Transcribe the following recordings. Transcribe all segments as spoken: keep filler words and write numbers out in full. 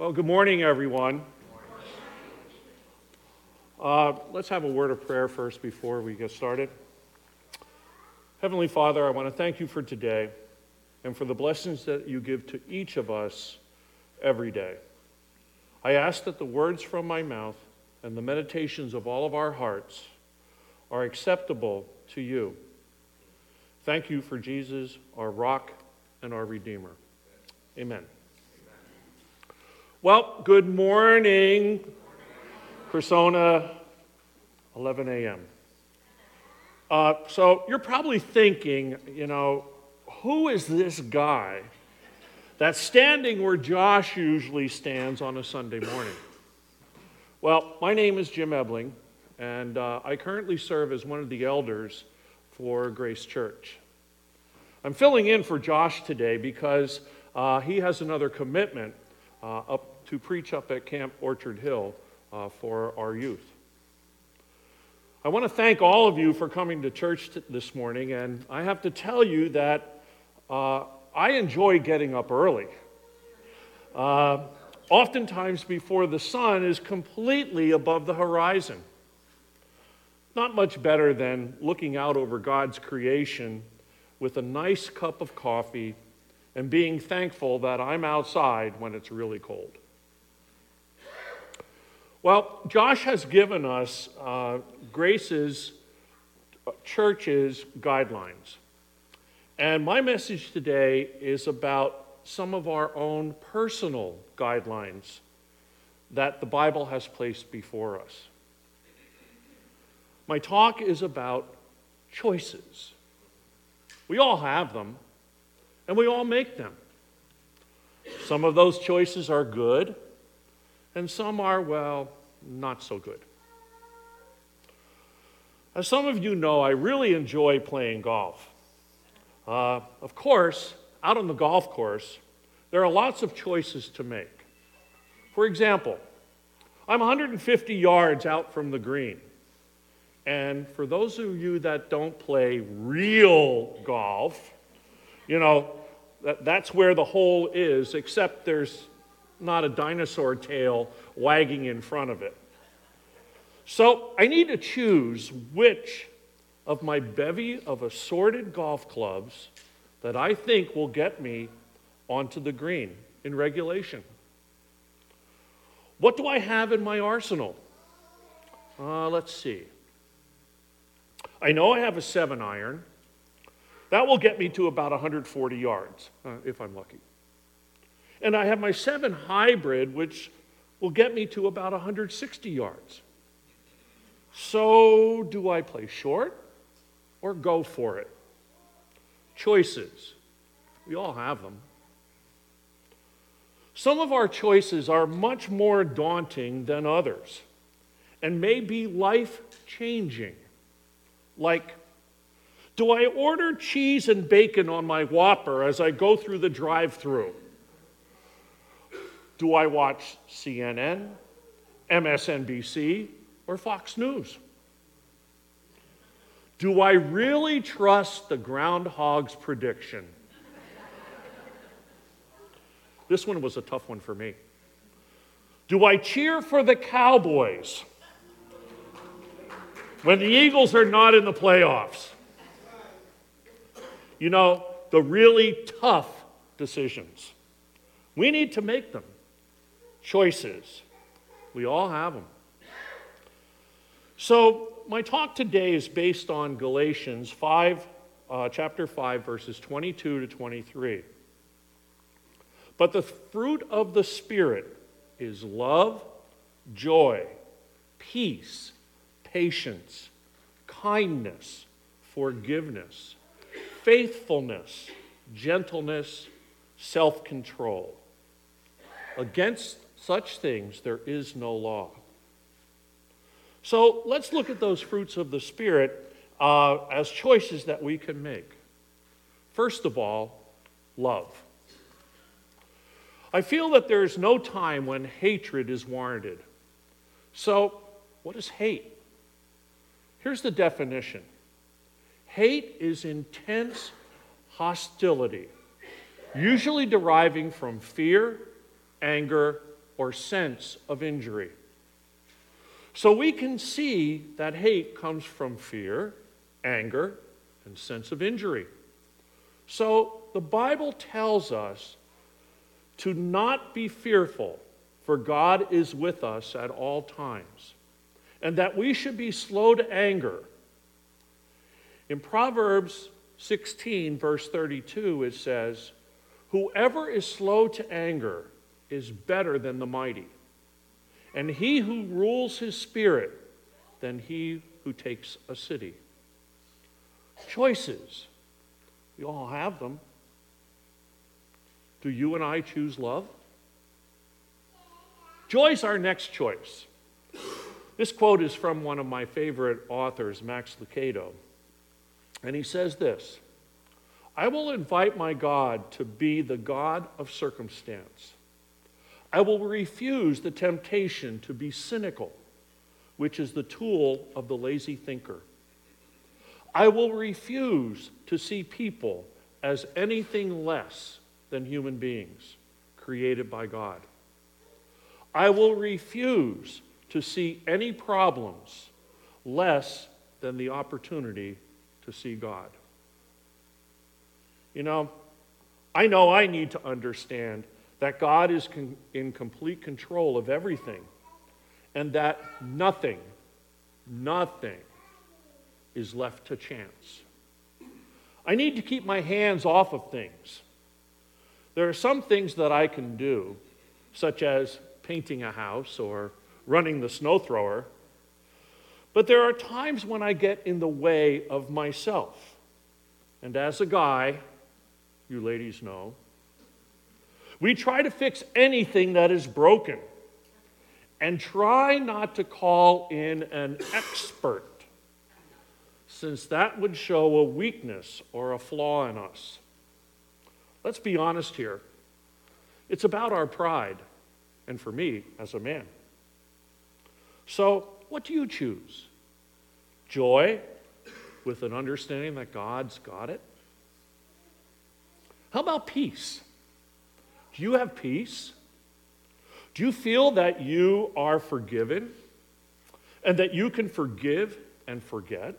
Well, good morning, everyone. Uh, let's have a word of prayer first before we get started. Heavenly Father, I want to thank you for today and for the blessings that you give to each of us every day. I ask that the words from my mouth and the meditations of all of our hearts are acceptable to you. Thank you for Jesus, our rock and our Redeemer. Amen. Well, good morning, Persona, eleven a.m. Uh, so you're probably thinking, you know, who is this guy that's standing where Josh usually stands on a Sunday morning? Well, my name is Jim Ebling, and uh, I currently serve as one of the elders for Grace Church. I'm filling in for Josh today because uh, he has another commitment uh, up to preach up at Camp Orchard Hill uh, for our youth. I want to thank all of you for coming to church t- this morning, and I have to tell you that uh, I enjoy getting up early. Uh, oftentimes before the sun is completely above the horizon. Not much better than looking out over God's creation with a nice cup of coffee and being thankful that I'm outside when it's really cold. Well, Josh has given us uh, Grace's uh, church's guidelines. And my message today is about some of our own personal guidelines that the Bible has placed before us. My talk is about choices. We all have them, and we all make them. Some of those choices are good, and some are, well, not so good. As some of you know, I really enjoy playing golf. Uh, of course, out on the golf course, there are lots of choices to make. For example, I'm one hundred fifty yards out from the green. And for those of you that don't play real golf, you know, that, that's where the hole is, except there's not a dinosaur tail wagging in front of it. So I need to choose which of my bevy of assorted golf clubs that I think will get me onto the green in regulation. What do I have in my arsenal? Uh, let's see. I know I have a seven iron. That will get me to about one hundred forty yards, uh, if I'm lucky. And I have my seven hybrid, which will get me to about one hundred sixty yards. So do I play short or go for it? Choices. We all have them. Some of our choices are much more daunting than others and may be life-changing. Like, do I order cheese and bacon on my Whopper as I go through the drive-thru? Do I watch C N N, M S N B C, or Fox News? Do I really trust the groundhog's prediction? This one was a tough one for me. Do I cheer for the Cowboys when the Eagles are not in the playoffs? You know, the really tough decisions. We need to make them. Choices. We all have them. So my talk today is based on Galatians five, uh, chapter five, verses twenty-two to twenty-three. But the fruit of the Spirit is love, joy, peace, patience, kindness, forgiveness, faithfulness, gentleness, self-control. Against such things there is no law. So let's look at those fruits of the Spirit uh, as choices that we can make. First of all, love. I feel that there is no time when hatred is warranted. So, what is hate? Here's the definition. Hate is intense hostility, usually deriving from fear, anger, or sense of injury. So we can see that hate comes from fear, anger, and sense of injury. So the Bible tells us to not be fearful, for God is with us at all times, and that we should be slow to anger. In Proverbs sixteen, verse thirty-two, it says, "Whoever is slow to anger is better than the mighty, and he who rules his spirit than he who takes a city." Choices. We all have them. Do you and I choose love? Joy's our next choice. This quote is from one of my favorite authors, Max Lucado. And he says this: "I will invite my God to be the God of circumstance. I will refuse the temptation to be cynical, which is the tool of the lazy thinker. I will refuse to see people as anything less than human beings created by God. I will refuse to see any problems less than the opportunity to see God." You know, I know I need to understand that God is con- in complete control of everything, and that nothing, nothing is left to chance. I need to keep my hands off of things. There are some things that I can do, such as painting a house or running the snow thrower, but there are times when I get in the way of myself. And as a guy, you ladies know, we try to fix anything that is broken and try not to call in an expert, since that would show a weakness or a flaw in us. Let's be honest here. It's about our pride, and for me, as a man. So, what do you choose? Joy, with an understanding that God's got it? How about peace? Do you have peace? Do you feel that you are forgiven and that you can forgive and forget?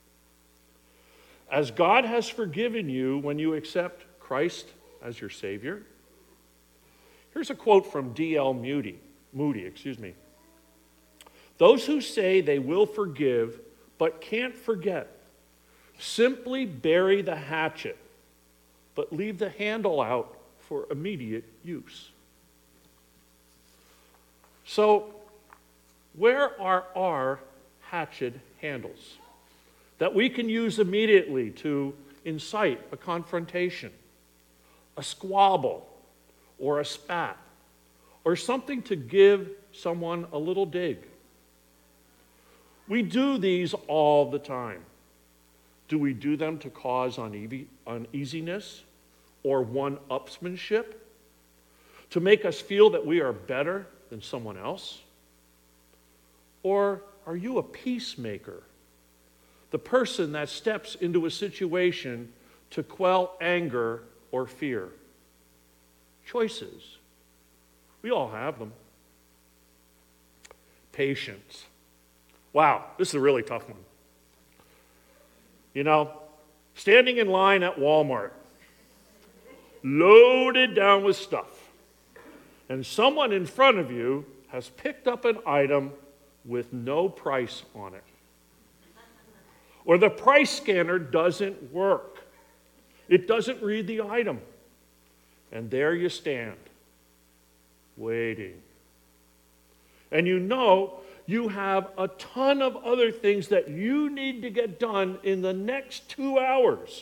As God has forgiven you when you accept Christ as your Savior? Here's a quote from D L Moody. Moody, excuse me. "Those who say they will forgive but can't forget simply bury the hatchet but leave the handle out for immediate use." So, where are our hatchet handles that we can use immediately to incite a confrontation, a squabble, or a spat, or something to give someone a little dig? We do these all the time. Do we do them to cause une- uneasiness or one-upsmanship? To make us feel that we are better than someone else? Or are you a peacemaker? The person that steps into a situation to quell anger or fear? Choices. We all have them. Patience. Wow, this is a really tough one. You know, standing in line at Walmart, loaded down with stuff, and someone in front of you has picked up an item with no price on it. Or the price scanner doesn't work. It doesn't read the item. And there you stand, waiting. And you know you have a ton of other things that you need to get done in the next two hours.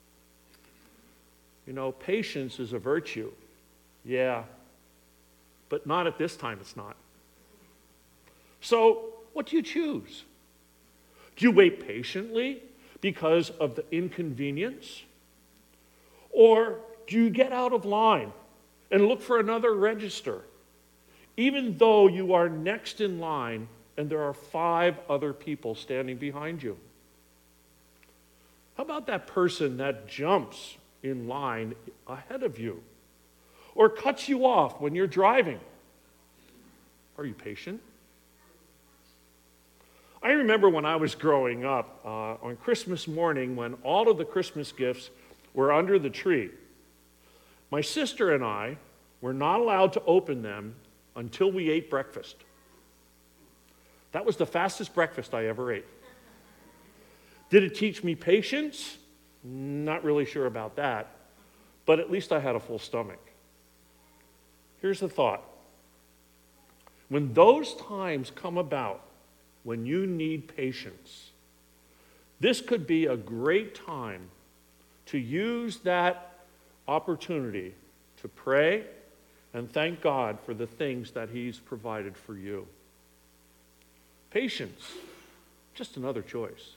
You know, patience is a virtue. Yeah, but not at this time, it's not. So, what do you choose? Do you wait patiently because of the inconvenience? Or do you get out of line and look for another register, even though you are next in line and there are five other people standing behind you? How about that person that jumps in line ahead of you or cuts you off when you're driving? Are you patient? I remember when I was growing up, uh, on Christmas morning, when all of the Christmas gifts were under the tree, my sister and I were not allowed to open them until we ate breakfast. That was the fastest breakfast I ever ate. Did it teach me patience? Not really sure about that, but at least I had a full stomach. Here's the thought. When those times come about, when you need patience, this could be a great time to use that opportunity to pray and thank God for the things that He's provided for you. Patience, just another choice.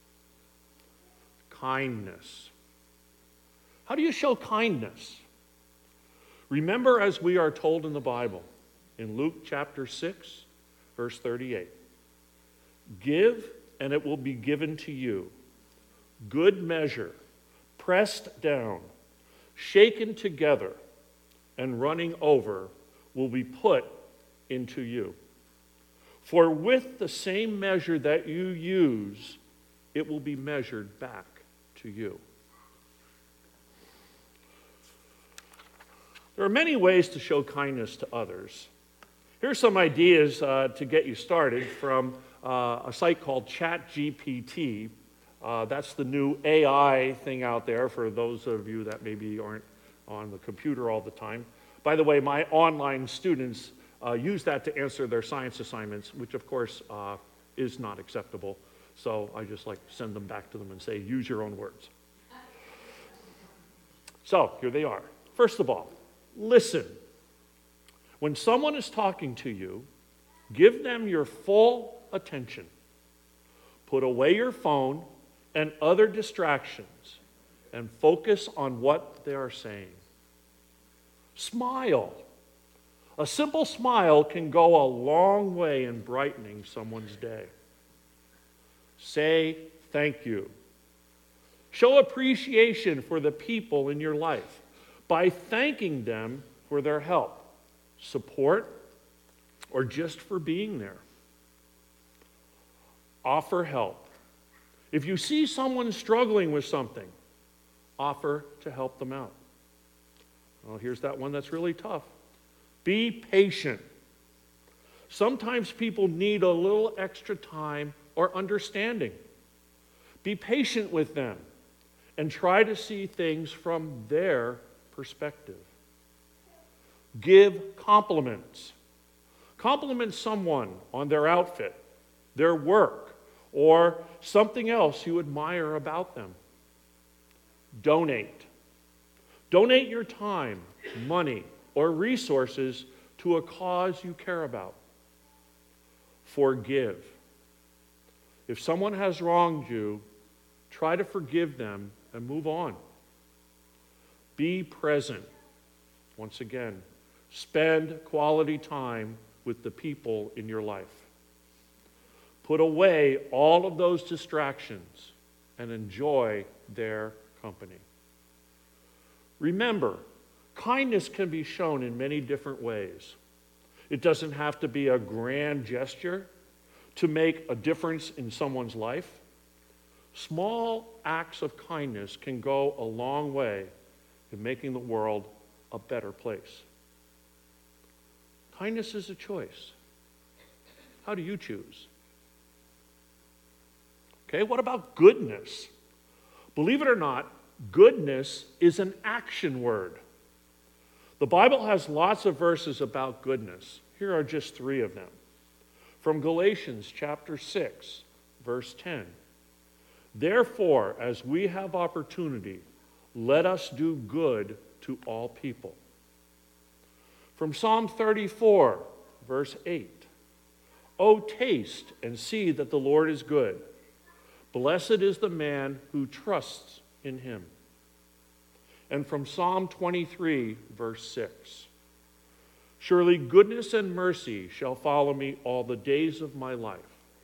Kindness. How do you show kindness? Remember, as we are told in the Bible, in Luke chapter six, verse thirty-eight, give and it will be given to you. Good measure, pressed down, shaken together, and running over will be put into you. For with the same measure that you use, it will be measured back to you. There are many ways to show kindness to others. Here's some ideas uh, to get you started from uh, a site called ChatGPT. Uh, that's the new A I thing out there for those of you that maybe aren't on the computer all the time. By the way, my online students uh, use that to answer their science assignments, which of course uh, is not acceptable. So I just like send them back to them and say, use your own words. So here they are. First of all, listen. When someone is talking to you, give them your full attention. Put away your phone and other distractions and focus on what they are saying. Smile. A simple smile can go a long way in brightening someone's day. Say thank you. Show appreciation for the people in your life by thanking them for their help, support, or just for being there. Offer help. If you see someone struggling with something, offer to help them out. Well, here's that one that's really tough. Be patient. Sometimes people need a little extra time or understanding. Be patient with them and try to see things from their perspective. Give compliments. Compliment someone on their outfit, their work, or something else you admire about them. Donate. Donate your time, money, or resources to a cause you care about. Forgive. If someone has wronged you, try to forgive them and move on. Be present. Once again, spend quality time with the people in your life. Put away all of those distractions and enjoy their company. Remember, kindness can be shown in many different ways. It doesn't have to be a grand gesture to make a difference in someone's life. Small acts of kindness can go a long way in making the world a better place. Kindness is a choice. How do you choose? Okay, what about goodness? Believe it or not, goodness is an action word. The Bible has lots of verses about goodness. Here are just three of them. From Galatians chapter six, verse ten. Therefore, as we have opportunity, let us do good to all people. From Psalm thirty-four, verse eight. O taste and see that the Lord is good. Blessed is the man who trusts in him. And from Psalm twenty-three, verse six. Surely goodness and mercy shall follow me all the days of my life.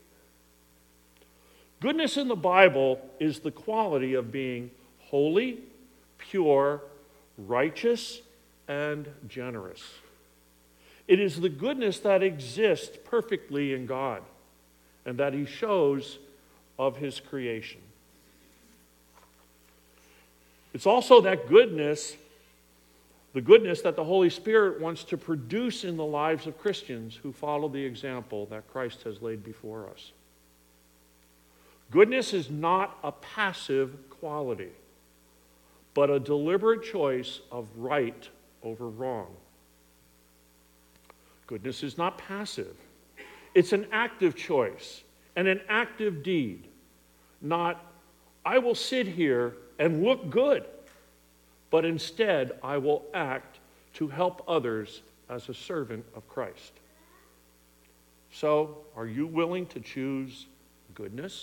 Goodness in the Bible is the quality of being holy, pure, righteous, and generous. It is the goodness that exists perfectly in God and that he shows of his creation. It's also that goodness, the goodness that the Holy Spirit wants to produce in the lives of Christians who follow the example that Christ has laid before us. Goodness is not a passive quality, but a deliberate choice of right over wrong. Goodness is not passive. It's an active choice and an active deed, not, I will sit here and look good, but instead I will act to help others as a servant of Christ. So, are you willing to choose goodness?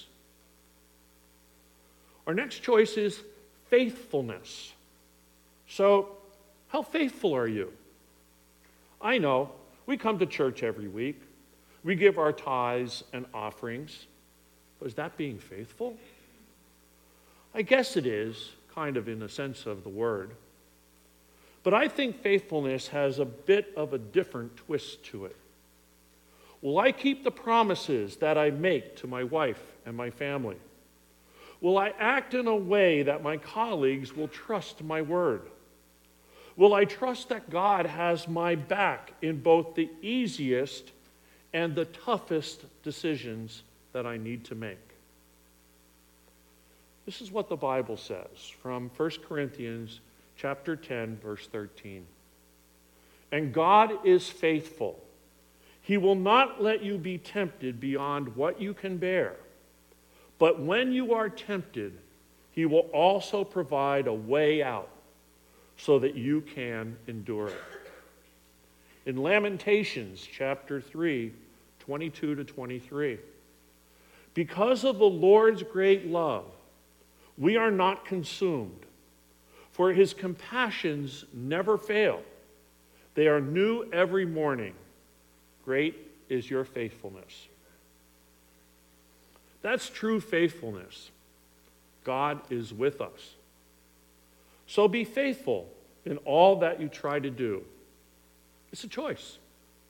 Our next choice is faithfulness. So, how faithful are you? I know, we come to church every week. We give our tithes and offerings. But is that being faithful? I guess it is, kind of in the sense of the word. But I think faithfulness has a bit of a different twist to it. Will I keep the promises that I make to my wife and my family? Will I act in a way that my colleagues will trust my word? Will I trust that God has my back in both the easiest and the toughest decisions that I need to make? This is what the Bible says from First Corinthians chapter ten, verse thirteen. And God is faithful. He will not let you be tempted beyond what you can bear. But when you are tempted, he will also provide a way out so that you can endure it. In Lamentations chapter three, twenty-two to twenty-three, because of the Lord's great love, we are not consumed, for his compassions never fail. They are new every morning. Great is your faithfulness. That's true faithfulness. God is with us. So be faithful in all that you try to do. It's a choice.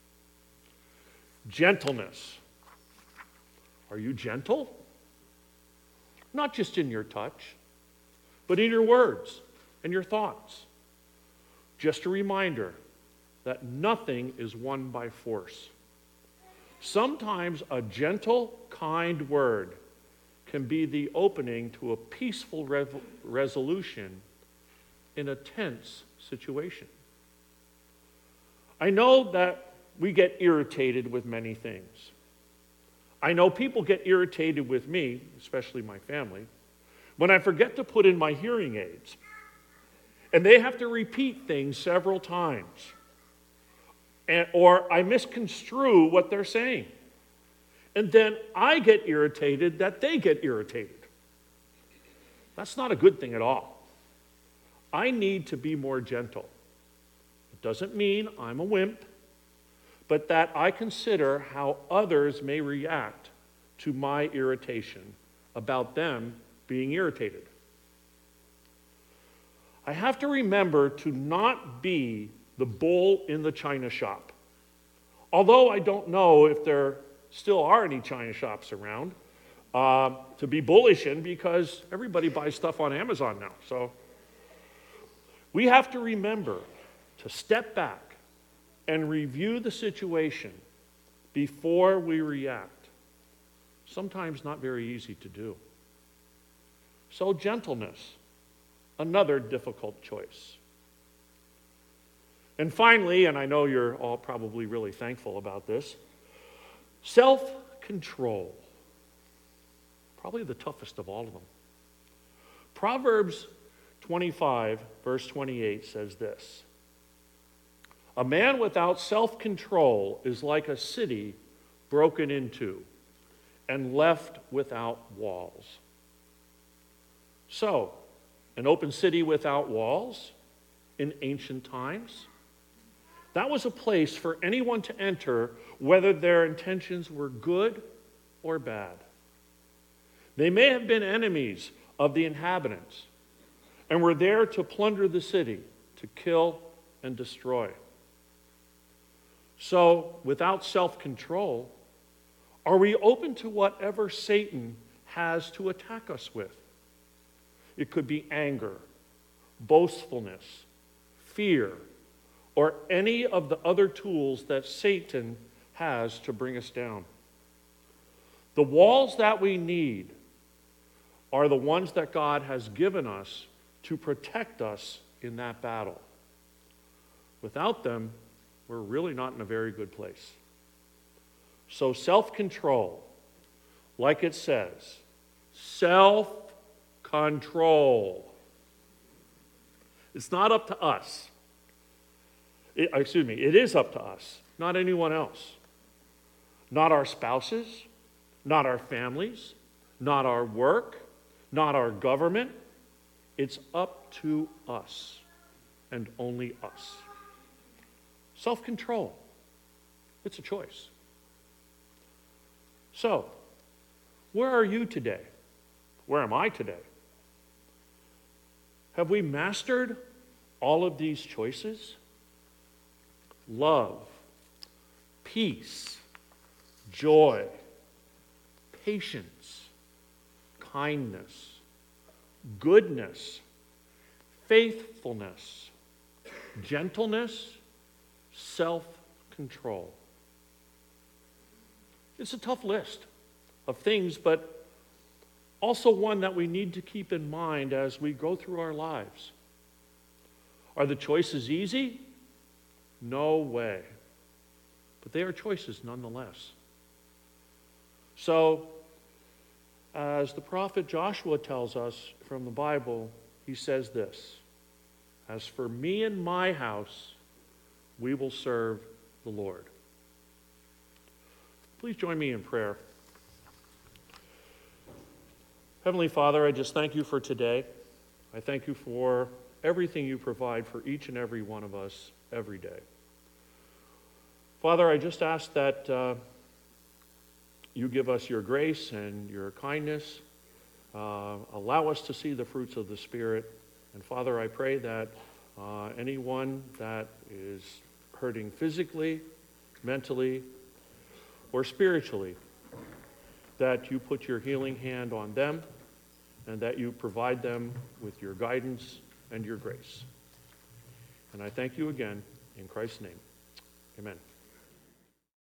Gentleness. Are you gentle? Not just in your touch, but in your words and your thoughts. Just a reminder that nothing is won by force. Sometimes a gentle, kind word can be the opening to a peaceful rev- resolution in a tense situation. I know that we get irritated with many things. I know people get irritated with me, especially my family, when I forget to put in my hearing aids. And they have to repeat things several times. And, or I misconstrue what they're saying. And then I get irritated that they get irritated. That's not a good thing at all. I need to be more gentle. It doesn't mean I'm a wimp, but that I consider how others may react to my irritation about them being irritated. I have to remember to not be the bull in the china shop. Although I don't know if there still are any china shops around uh, to be bullish in, because everybody buys stuff on Amazon now. So we have to remember to step back and review the situation before we react. Sometimes not very easy to do. So gentleness, another difficult choice. And finally, and I know you're all probably really thankful about this, self-control. Probably the toughest of all of them. Proverbs twenty-five, verse twenty-eight says this: a man without self-control is like a city broken into and left without walls. So, an open city without walls in ancient times, that was a place for anyone to enter, whether their intentions were good or bad. They may have been enemies of the inhabitants and were there to plunder the city, to kill and destroy. So, without self-control, are we open to whatever Satan has to attack us with? It could be anger, boastfulness, fear, or any of the other tools that Satan has to bring us down. The walls that we need are the ones that God has given us to protect us in that battle. Without them, we're really not in a very good place. So self-control, like it says, self-control. It's not up to us. It, excuse me, it is up to us, not anyone else. Not our spouses, not our families, not our work, not our government. It's up to us and only us. Self-control. It's a choice. So, where are you today? Where am I today? Have we mastered all of these choices? Love, peace, joy, patience, kindness, goodness, faithfulness, gentleness, self-control. It's a tough list of things, but also one that we need to keep in mind as we go through our lives. Are the choices easy? No way. But they are choices nonetheless. So, as the prophet Joshua tells us from the Bible, he says this: "As for me and my house, we will serve the Lord." Please join me in prayer. Heavenly Father, I just thank you for today. I thank you for everything you provide for each and every one of us every day. Father, I just ask that uh, you give us your grace and your kindness. Uh, allow us to see the fruits of the Spirit. And Father, I pray that uh, anyone that is hurting physically, mentally, or spiritually, that you put your healing hand on them and that you provide them with your guidance and your grace. And I thank you again in Christ's name. Amen.